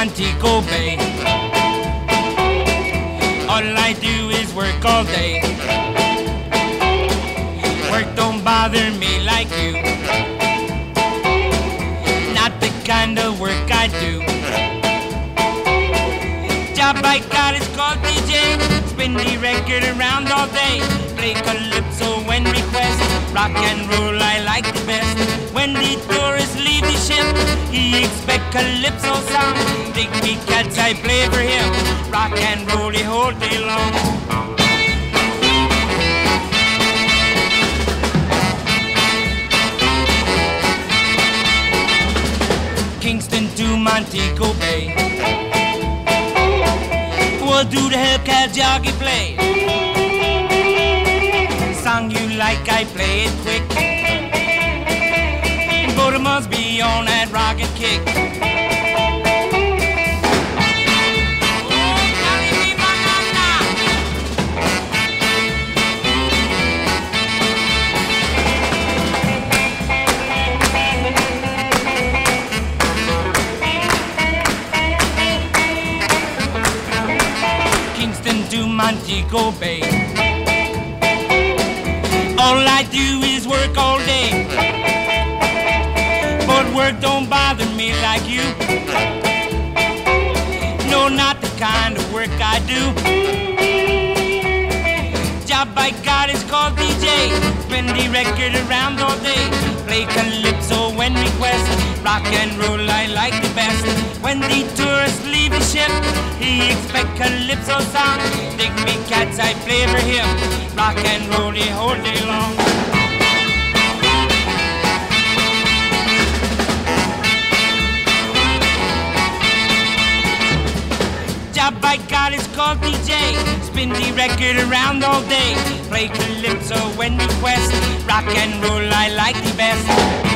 Montego Bay. All I do is work all day. Work don't bother me like you. Not the kind of work I do. Job I got is called DJ. Spin the record around all day. Play calypso when requested. Rock and roll I like the best. When the tourists leave the ship, he expect calypso song. Dig me cats, I play for him. Rock and roll the whole day long. Kingston to Montego Bay. What do the Hellcat jockey play? Song you like, I play it quick. But it must be on that rock and kick. Kingston to Montego Bay. All I do is work all day. But work don't bother me like you. No, not the kind of work I do. Job I got is called DJ. Spin the record around all day. Play calypso when requested. Rock and roll I like the best. When the tourists leave the ship, he expect calypso song. Dig me cats, I play for him. Rock and roll the whole day long. Job I got is called DJ. Spin the record around all day. Play calypso when requested. Rock and roll I like the best.